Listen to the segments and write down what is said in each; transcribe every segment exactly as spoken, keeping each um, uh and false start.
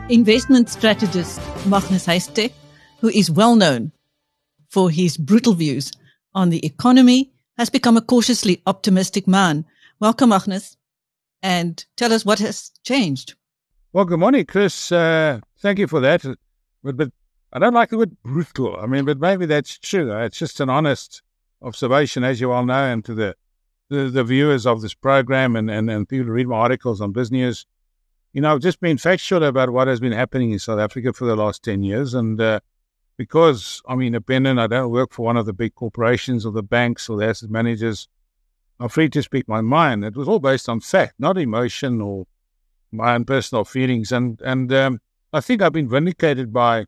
Investment strategist Magnus Huystek, who is well known for his brutal views on the economy, has become a cautiously optimistic man. Welcome, Magnus, and tell us what has changed. Well, good morning, Chris. Uh, thank you for that. But, but I don't like the word brutal. I mean, but maybe that's true. It's just an honest observation, as you all know, and to the the, the viewers of this program and, and, and people who read my articles on BizNews. You know, I've just been factual about what has been happening in South Africa for the last ten years. And uh, because I'm independent, I don't work for one of the big corporations or the banks or the asset managers, I'm free to speak my mind. It was all based on fact, not emotion or my own personal feelings. And and um, I think I've been vindicated by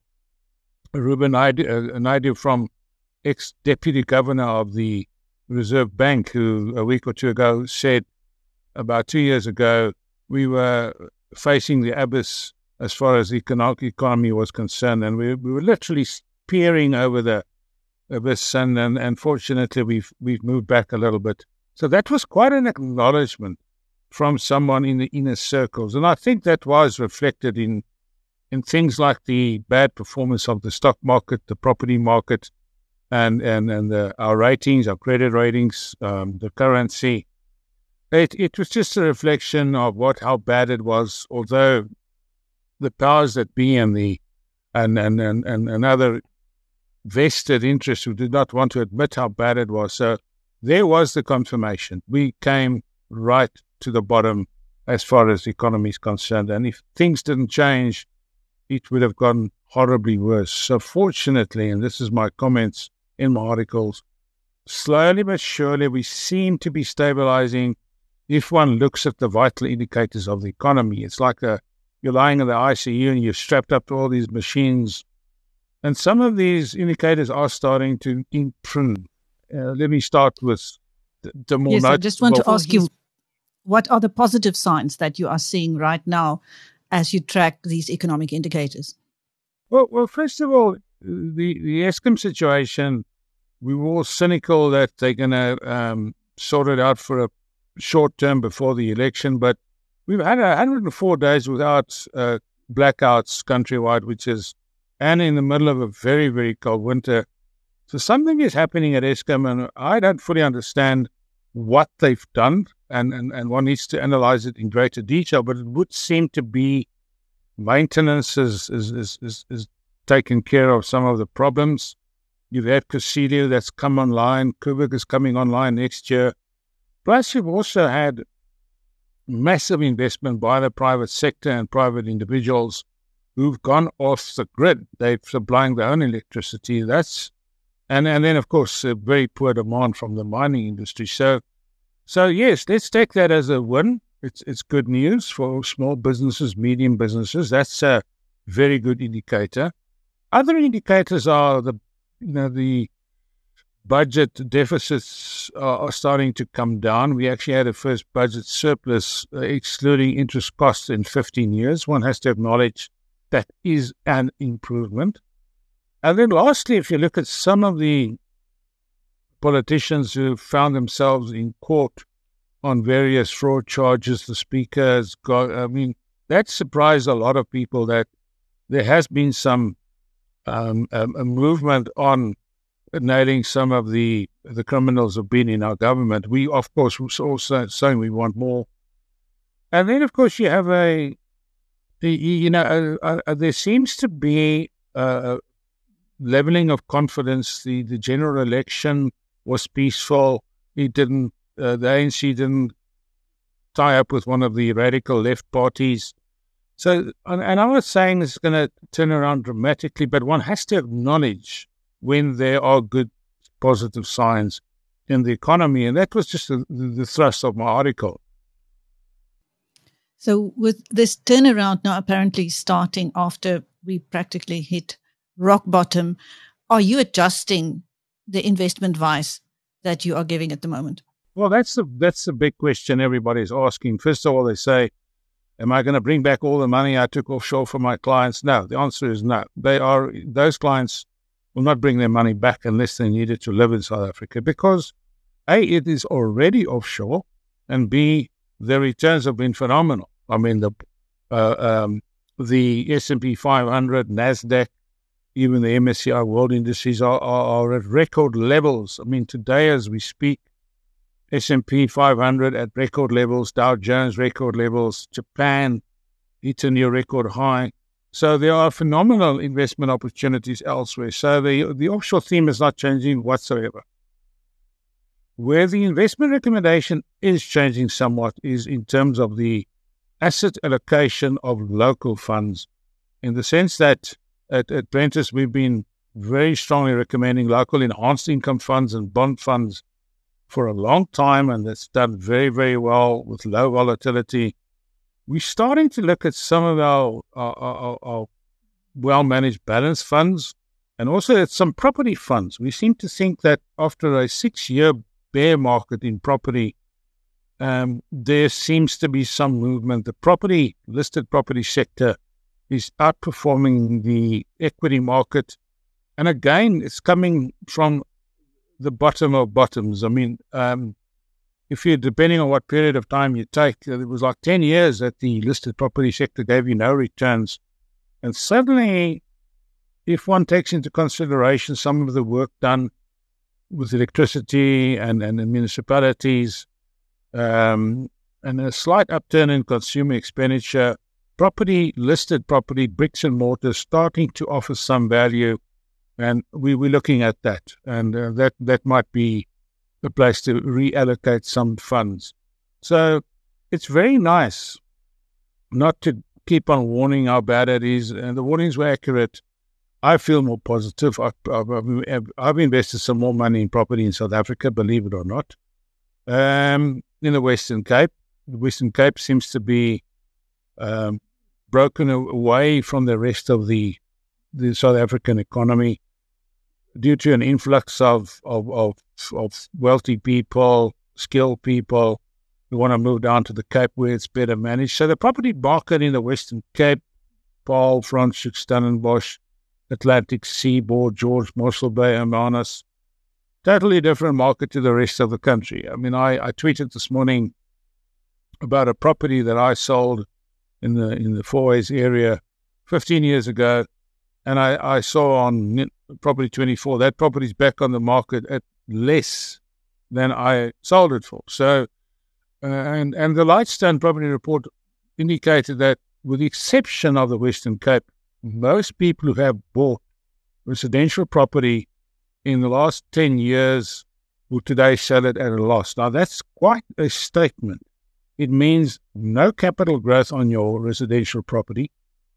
Ruben Naidoo, from ex-deputy governor of the Reserve Bank, who a week or two ago said about two years ago, we were facing the abyss as far as the economy was concerned, and we, we were literally peering over the abyss, and, and, and fortunately we've, we've moved back a little bit. So that was quite an acknowledgement from someone in the inner circles, and I think that was reflected in in things like the bad performance of the stock market, the property market, and and, and the, our ratings, our credit ratings, um, the currency. It, it was just a reflection of what how bad it was, although the powers that be and the and and, and, and, and other vested interests who did not want to admit how bad it was. So there was the confirmation. We came right to the bottom as far as the economy is concerned. And if things didn't change, it would have gone horribly worse. So fortunately, and this is my comments in my articles, slowly but surely we seem to be stabilizing. If one looks at the vital indicators of the economy, it's like a, you're lying in the I C U and you're strapped up to all these machines. And some of these indicators are starting to improve. Uh, let me start with the, the more Yes, noticeable. I just want to ask you, what are the positive signs that you are seeing right now as you track these economic indicators? Well, well, first of all, the, the Eskom situation, we were all cynical that they're going to um, sort it out for a short term before the election, but we've had one hundred four days without uh, blackouts countrywide, which is, and in the middle of a very, very cold winter. So something is happening at Eskom, and I don't fully understand what they've done, and, and, and one needs to analyze it in greater detail, but it would seem to be maintenance is, is, is, is, is taking care of some of the problems. You've had Kusile that's come online, Koeberg is coming online next year. Plus, you've also had massive investment by the private sector and private individuals who've gone off the grid. They're supplying their own electricity. That's and and then of course a very poor demand from the mining industry. So, so yes, let's take that as a win. It's it's good news for small businesses, medium businesses. That's a very good indicator. Other indicators are the you know the budget deficits are, are starting to come down. We actually had a first budget surplus, uh, excluding interest costs, in fifteen years. One has to acknowledge that is an improvement. And then lastly, if you look at some of the politicians who found themselves in court on various fraud charges, the speaker has got, I mean, that surprised a lot of people that there has been some um, a, a movement on nailing some of the the criminals who've been in our government. We, of course, were also saying we want more. And then, of course, you have a, you know, a, a, there seems to be a leveling of confidence. The, the general election was peaceful. It didn't, uh, the A N C didn't tie up with one of the radical left parties. So, and, and I'm not saying it's going to turn around dramatically, but one has to acknowledge when there are good, positive signs in the economy. And that was just the, the thrust of my article. So with this turnaround now apparently starting after we practically hit rock bottom, are you adjusting the investment advice that you are giving at the moment? Well, that's the, that's the big question everybody's asking. First of all, they say, am I going to bring back all the money I took offshore for my clients? No, the answer is no. They are, those clients will not bring their money back unless they need it to live in South Africa because A, it is already offshore, and B, the returns have been phenomenal. I mean, the uh, um, the S and P five hundred, NASDAQ, even the M S C I World Indices are, are, are at record levels. I mean, today as we speak, S and P five hundred at record levels, Dow Jones record levels, Japan hit a new record high. So there are phenomenal investment opportunities elsewhere. So the, the offshore theme is not changing whatsoever. Where the investment recommendation is changing somewhat is in terms of the asset allocation of local funds, in the sense that at, at Prentis we've been very strongly recommending local enhanced income funds and bond funds for a long time, and that's done very, very well with low volatility. We're starting to look at some of our, our, our, our well-managed balanced funds, and also at some property funds. We seem to think that after a six-year bear market in property, um, there seems to be some movement. The property, listed property sector is outperforming the equity market. And again, it's coming from the bottom of bottoms. I mean, um, if you, depending on what period of time you take, it was like ten years that the listed property sector gave you no returns. And suddenly, if one takes into consideration some of the work done with electricity and, and the municipalities, um, and a slight upturn in consumer expenditure, property, listed property, bricks and mortar, starting to offer some value. And we, we're looking at that. And uh, that, that might be a place to reallocate some funds. So it's very nice not to keep on warning how bad it is. And the warnings were accurate. I feel more positive. I've, I've, I've invested some more money in property in South Africa, believe it or not, um, in the Western Cape. The Western Cape seems to be um, broken away from the rest of the, the South African economy due to an influx of, of, of, of wealthy people, skilled people who want to move down to the Cape where it's better managed. So the property market in the Western Cape, Paarl, Franschhoek, Stellenbosch, Atlantic Seaboard, George, Mossel Bay, Hermanus, totally different market to the rest of the country. I mean, I, I tweeted this morning about a property that I sold in the in the Fourways area fifteen years ago, and I, I saw on Property twenty-four that property's back on the market at less than I sold it for. So, uh, and and the Lightstone property report indicated that, with the exception of the Western Cape, most people who have bought residential property in the last ten years will today sell it at a loss. Now, that's quite a statement. It means no capital growth on your residential property,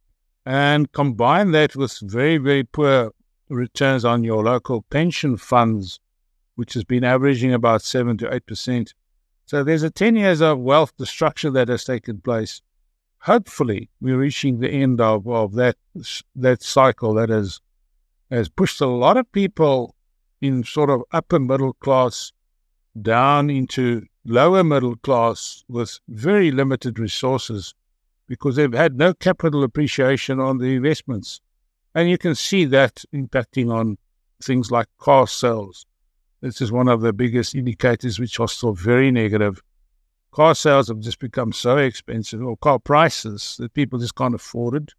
and combine that with very, very poor returns on your local pension funds, which has been averaging about seven to eight percent. So there's a ten years of wealth destruction that has taken place. Hopefully, we're reaching the end of, of that that cycle that has has pushed a lot of people in sort of upper middle class down into lower middle class with very limited resources, because they've had no capital appreciation on the investments. And you can see that impacting on things like car sales. This is one of the biggest indicators which are still very negative. Car sales have just become so expensive, or car prices, that people just can't afford it.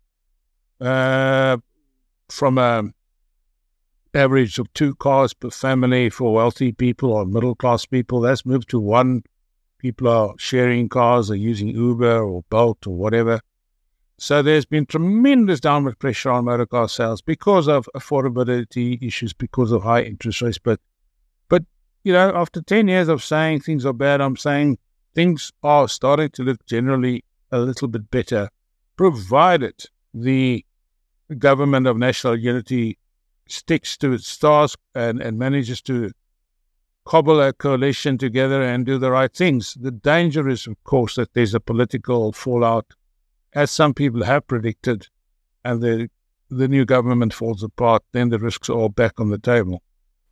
Uh, from an average of two cars per family for wealthy people or middle-class people, that's moved to one. People are sharing cars or using Uber or Bolt or whatever. So there's been tremendous downward pressure on motor car sales because of affordability issues, because of high interest rates. But, but you know, after ten years of saying things are bad, I'm saying things are starting to look generally a little bit better, provided the government of national unity sticks to its task and, and manages to cobble a coalition together and do the right things. The danger is, of course, that there's a political fallout, as some people have predicted, and the the new government falls apart. Then the risks are all back on the table.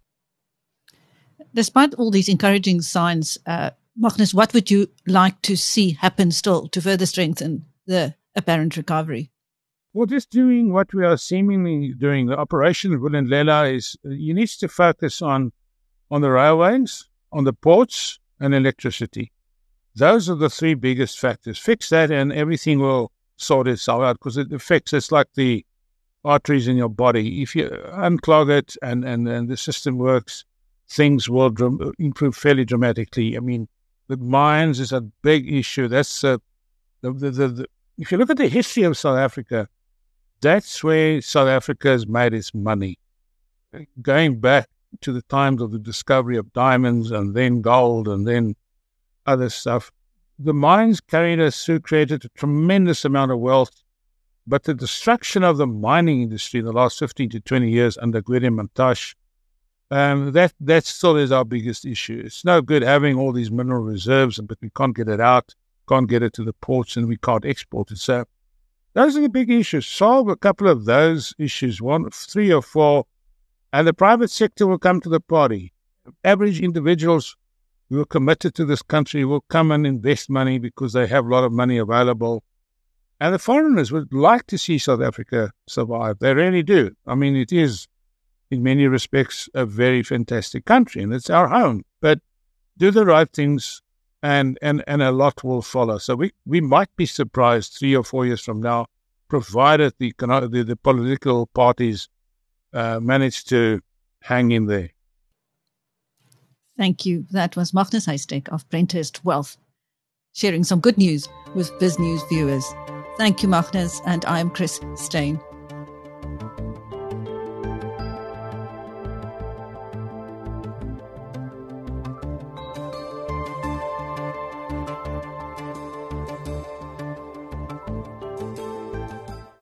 Despite all these encouraging signs, uh, Magnus, what would you like to see happen still to further strengthen the apparent recovery? Well, just doing what we are seemingly doing. The operation of Vulindlela is, you need to focus on on the railways, on the ports, and electricity. Those are the three biggest factors. Fix that and everything will sort itself out, because it affects, it's like the arteries in your body. If you unclog it and, and, and the system works, things will dr- improve fairly dramatically. I mean, the mines is a big issue. That's uh, the, the, the, the if you look at the history of South Africa, that's where South Africa has made its money. Going back to the times of the discovery of diamonds and then gold and then other stuff, the mines carried us through, created a tremendous amount of wealth. But the destruction of the mining industry in the last fifteen to twenty years under Gwede Mantashe, um, that, that still is our biggest issue. It's no good having all these mineral reserves, but we can't get it out, can't get it to the ports, and we can't export it. So those are the big issues. Solve a couple of those issues, one, three or four, and the private sector will come to the party. Average individuals who are committed to this country will come and invest money because they have a lot of money available. And the foreigners would like to see South Africa survive. They really do. I mean, it is, in many respects, a very fantastic country, and it's our home. But do the right things, and, and, and a lot will follow. So we, we might be surprised three or four years from now, provided the, the, the political parties uh, manage to hang in there. Thank you. That was Magnus Heistek of Prenthurst Wealth, sharing some good news with BizNews viewers. Thank you, Magnus, and I'm Chris Steyn.